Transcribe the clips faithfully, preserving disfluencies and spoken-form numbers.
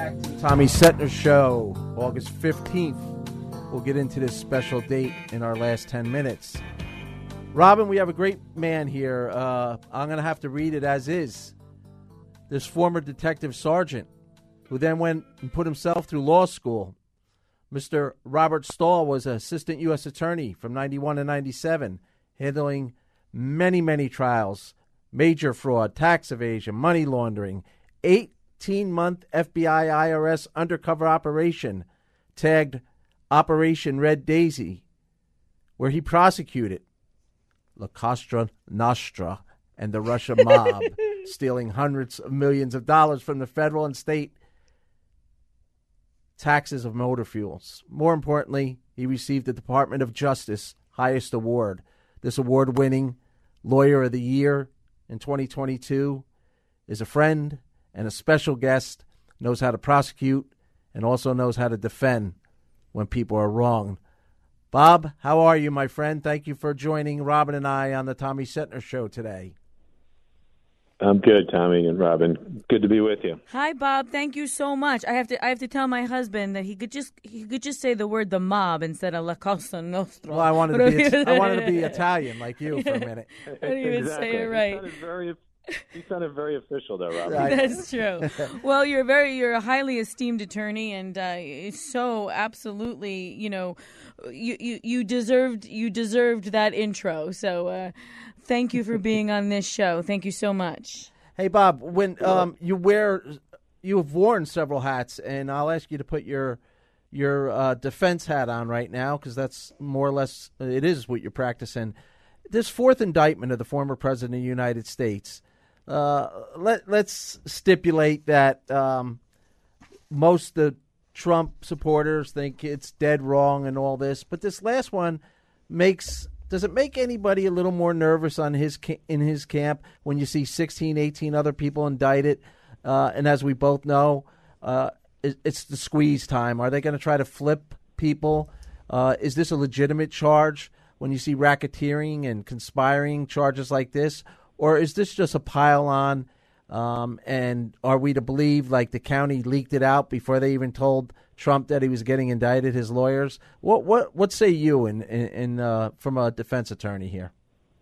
back to the Tommy Setner Show, August fifteenth. We'll get into this special date in our last ten minutes. Robin, we have a great man here. Uh, I'm going to have to read it as is. This former detective sergeant who then went and put himself through law school. Mister Robert Stahl was an assistant U S attorney from ninety-one to ninety-seven, handling many, many trials, major fraud, tax evasion, money laundering, eighteen-month F B I I R S undercover operation tagged Operation Red Daisy, where he prosecuted La Cosa Nostra and the Russia mob, stealing hundreds of millions of dollars from the federal and state taxes of motor fuels. More importantly, he received the Department of Justice highest award. This award-winning Lawyer of the Year in twenty twenty-two is a friend and a special guest, knows how to prosecute, and also knows how to defend when people are wrong. Bob, how are you, my friend? Thank you for joining Robin and I on the Tommy Setner Show today. I'm good, Tommy and Robin. Good to be with you. Hi, Bob. Thank you so much. I have to. I have to tell my husband that he could just he could just say the word the mob instead of La Cosa Nostra. Well, I wanted to be I wanted to be Italian like you for a minute. I didn't even exactly. say it right. He sounded very, he sounded very official, though, Robin. Right. That's true. Well, you're very you're a highly esteemed attorney, and uh, so absolutely, you know, you, you you deserved you deserved that intro. So. Uh, Thank you for being on this show. Thank you so much. Hey, Bob, when um, you wear, you have worn several hats, and I'll ask you to put your your uh, defense hat on right now because that's more or less, it is what you're practicing. This fourth indictment of the former president of the United States, uh, let, let's stipulate that um, most of the Trump supporters think it's dead wrong and all this, but this last one makes... Does it make anybody a little more nervous on his in his camp when you see sixteen, eighteen other people indicted? Uh, and as we both know, uh, it, it's the squeeze time. Are they going to try to flip people? Uh, is this a legitimate charge when you see racketeering and conspiring charges like this? Or is this just a pile on? Um, and are we to believe like the county leaked it out before they even told Trump that he was getting indicted, his lawyers? What what what say you in, in, in uh, from a defense attorney here?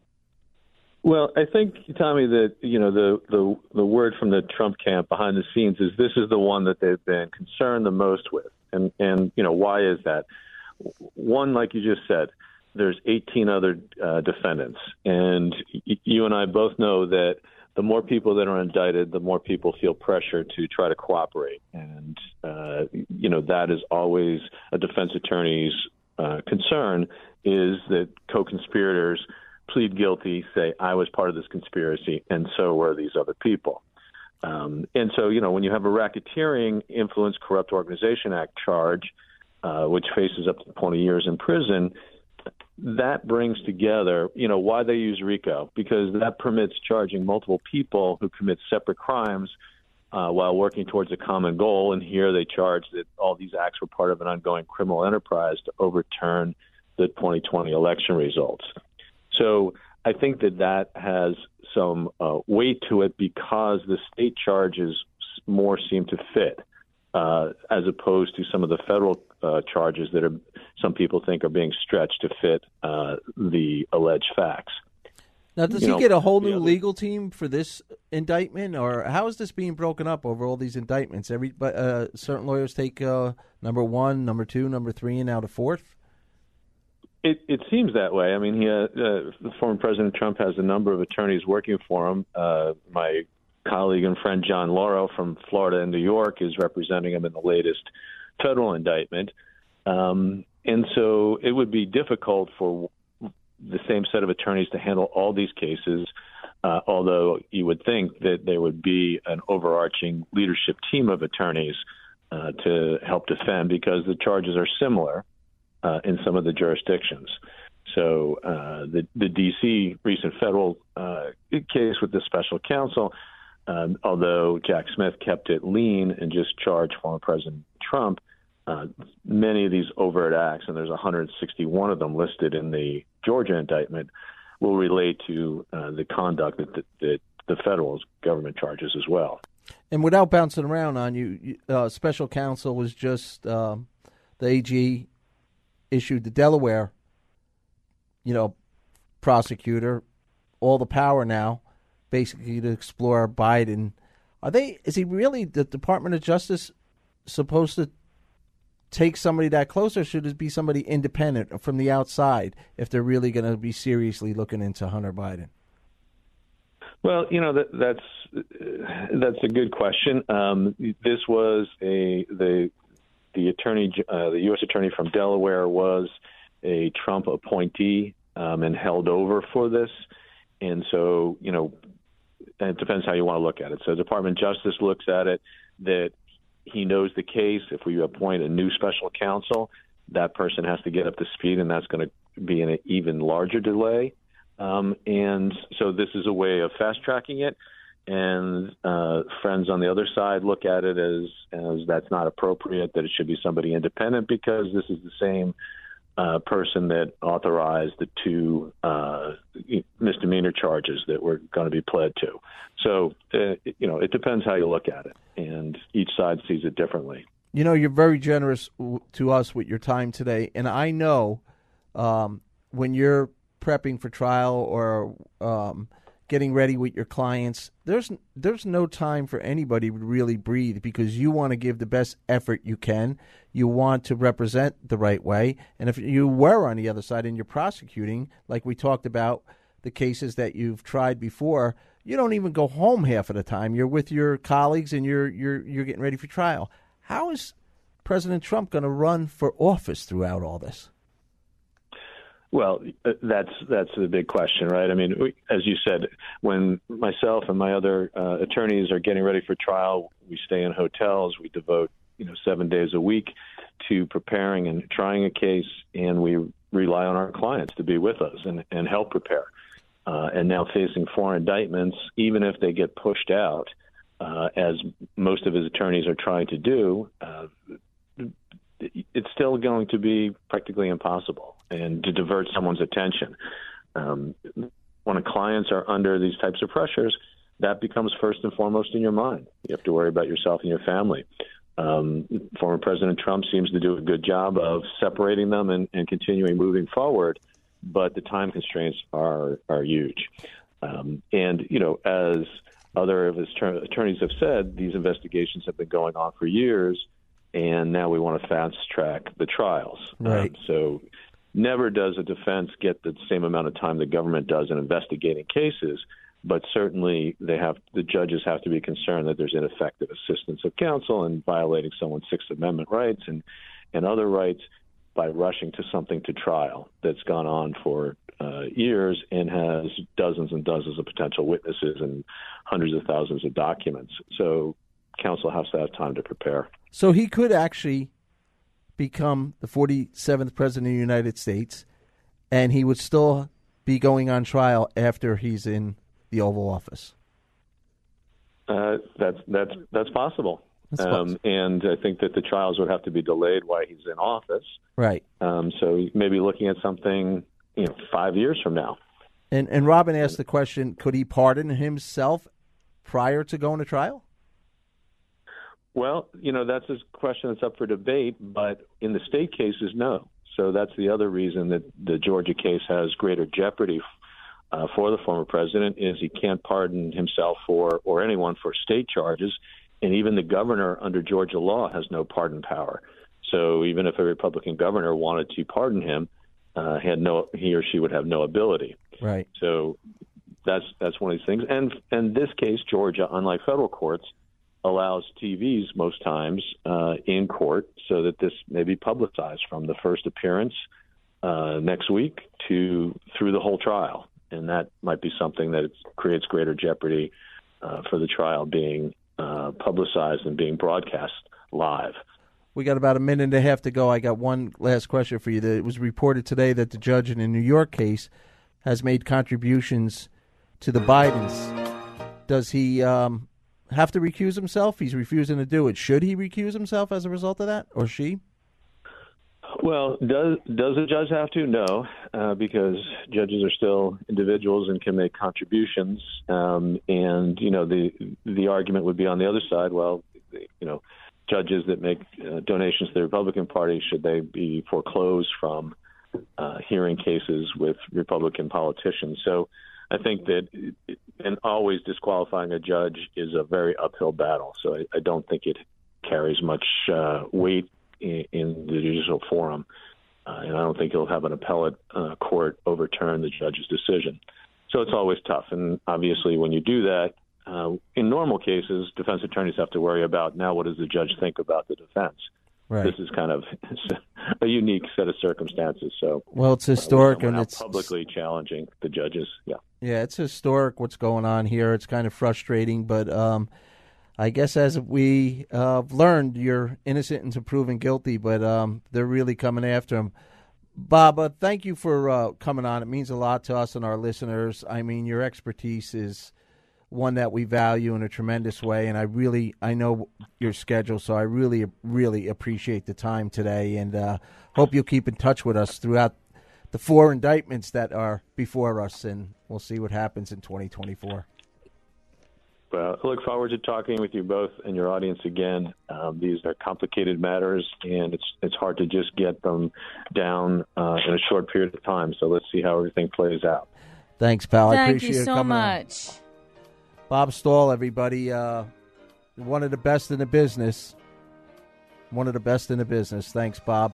Well, I think, Tommy, that you know the, the the word from the Trump camp behind the scenes is this is the one that they've been concerned the most with, and and you know why is that? One, like you just said, there's eighteen other uh, defendants, and y- you and I both know that. The more people that are indicted, the more people feel pressure to try to cooperate. And, uh, you know, that is always a defense attorney's uh, concern is that co-conspirators plead guilty, say, I was part of this conspiracy, and so were these other people. Um, and so, you know, when you have a racketeering Influence Corrupt Organization Act charge, uh, which faces up to twenty years in prison, that brings together, you know, why they use RICO, because that permits charging multiple people who commit separate crimes uh, while working towards a common goal. And here they charge that all these acts were part of an ongoing criminal enterprise to overturn the twenty twenty election results. So I think that that has some uh, weight to it because the state charges more seem to fit uh, as opposed to some of the federal uh, charges that are some people think are being stretched to fit uh, the alleged facts. Now, does you he know, get a whole new other... legal team for this indictment, or how is this being broken up over all these indictments? Every uh, certain lawyers take uh, number one, number two, number three, and now the fourth? It, it seems that way. I mean, he, uh, uh, former President Trump has a number of attorneys working for him. Uh, my colleague and friend John Lauro from Florida and New York is representing him in the latest federal indictment. Um, and so it would be difficult for the same set of attorneys to handle all these cases, uh, although you would think that there would be an overarching leadership team of attorneys uh, to help defend because the charges are similar uh, in some of the jurisdictions. So uh, the, the D C recent federal uh, case with the special counsel, um, although Jack Smith kept it lean and just charged former President Trump, Uh, many of these overt acts, and there's one hundred sixty-one of them listed in the Georgia indictment, will relate to uh, the conduct that the, that the federal government charges as well. And without bouncing around on you, uh, special counsel was just um, the A G issued the Delaware, you know, prosecutor all the power now, basically to explore Biden. Are they? Is he really the Department of Justice supposed to take somebody that close, or should it be somebody independent from the outside if they're really going to be seriously looking into Hunter Biden? Well, you know that, that's that's a good question. Um, this was a the the attorney, uh, the U S attorney from Delaware was a Trump appointee um, and held over for this, and so you know, and it depends how you want to look at it. So, the Department of Justice looks at it that he knows the case. If we appoint a new special counsel, that person has to get up to speed, and that's going to be an even larger delay. Um, and so this is a way of fast tracking it. And uh, friends on the other side look at it as, as that's not appropriate, that it should be somebody independent, because this is the same uh, person that authorized the two uh, misdemeanor charges that were going to be pled to. So, uh, you know, it depends how you look at it, and each side sees it differently. You know, you're very generous to us with your time today, and I know um, when you're prepping for trial or um, getting ready with your clients, there's there's no time for anybody to really breathe, because you want to give the best effort you can. You want to represent the right way. And if you were on the other side and you're prosecuting, like we talked about the cases that you've tried before, you don't even go home half of the time. You're with your colleagues and you're you're you're getting ready for trial. How is President Trump going to run for office throughout all this? Well, that's that's the big question, right? I mean, we, as you said, when myself and my other uh, attorneys are getting ready for trial, we stay in hotels. We devote, you know, seven days a week to preparing and trying a case, and we rely on our clients to be with us and, and help prepare. Uh, and now facing four indictments, even if they get pushed out, uh, as most of his attorneys are trying to do, uh, it's still going to be practically impossible, and to divert someone's attention. Um, when clients are under these types of pressures, that becomes first and foremost in your mind. You have to worry about yourself and your family. Um, former President Trump seems to do a good job of separating them and, and continuing moving forward, but the time constraints are are huge. Um, and, you know, as other of his ter- attorneys have said, these investigations have been going on for years, and now we want to fast track the trials. Right. Um, so never does a defense get the same amount of time the government does in investigating cases, but certainly they have the judges have to be concerned that there's ineffective assistance of counsel and violating someone's Sixth Amendment rights and, and other rights by rushing to something to trial that's gone on for uh, years and has dozens and dozens of potential witnesses and hundreds of thousands of documents. So counsel has to have time to prepare. So he could actually become the forty-seventh president of the United States, and he would still be going on trial after he's in the Oval Office. Uh, that's that's that's possible. That's um, possible. And I think that the trials would have to be delayed while he's in office. Right. Um, so maybe looking at something, you know, five years from now. And and Robin asked the question: could he pardon himself prior to going to trial? Well, you know, that's a question that's up for debate, but in the state cases, no. So that's the other reason that the Georgia case has greater jeopardy uh, for the former president, is he can't pardon himself for or anyone for state charges, and even the governor under Georgia law has no pardon power. So even if a Republican governor wanted to pardon him, uh, had no he or she would have no ability. Right. So that's that's one of these things. And and this case, Georgia, unlike federal courts, allows T Vs most times uh, in court, so that this may be publicized from the first appearance uh, next week to through the whole trial. And that might be something that creates greater jeopardy uh, for the trial being uh, publicized and being broadcast live. We got about a minute and a half to go. I got one last question for you. It was reported today that the judge in a New York case has made contributions to the Bidens. Does he um, have to recuse himself? He's refusing to do it. Should he recuse himself as a result of that, or she? Well, does does a judge have to? No, uh, because judges are still individuals and can make contributions. Um, and you know, the the argument would be on the other side. Well, you know, judges that make uh, donations to the Republican Party, should they be foreclosed from uh, hearing cases with Republican politicians? So I think that it, and always disqualifying a judge is a very uphill battle. So I, I don't think it carries much uh, weight in, in the judicial forum. Uh, and I don't think you'll have an appellate uh, court overturn the judge's decision. So it's always tough. And obviously when you do that, uh, in normal cases, defense attorneys have to worry about, now what does the judge think about the defense? Right. This is kind of a unique set of circumstances. So, well, it's historic, uh, and it's publicly challenging the judges. Yeah, yeah, it's historic what's going on here. It's kind of frustrating, but um, I guess as we uh, learned, you're innocent until proven guilty. But um, they're really coming after him. Bob, uh, thank you for uh, coming on. It means a lot to us and our listeners. I mean, your expertise is one that we value in a tremendous way, and I really, I know your schedule, so I really, really appreciate the time today, and uh, hope you'll keep in touch with us throughout the four indictments that are before us, and we'll see what happens in twenty twenty-four. Well, I look forward to talking with you both and your audience again. Um, these are complicated matters, and it's it's hard to just get them down uh, in a short period of time, so let's see how everything plays out. Thanks, pal. Thank I appreciate you it so coming much. On. Bob Stahl, everybody, uh, one of the best in the business. One of the best in the business. Thanks, Bob.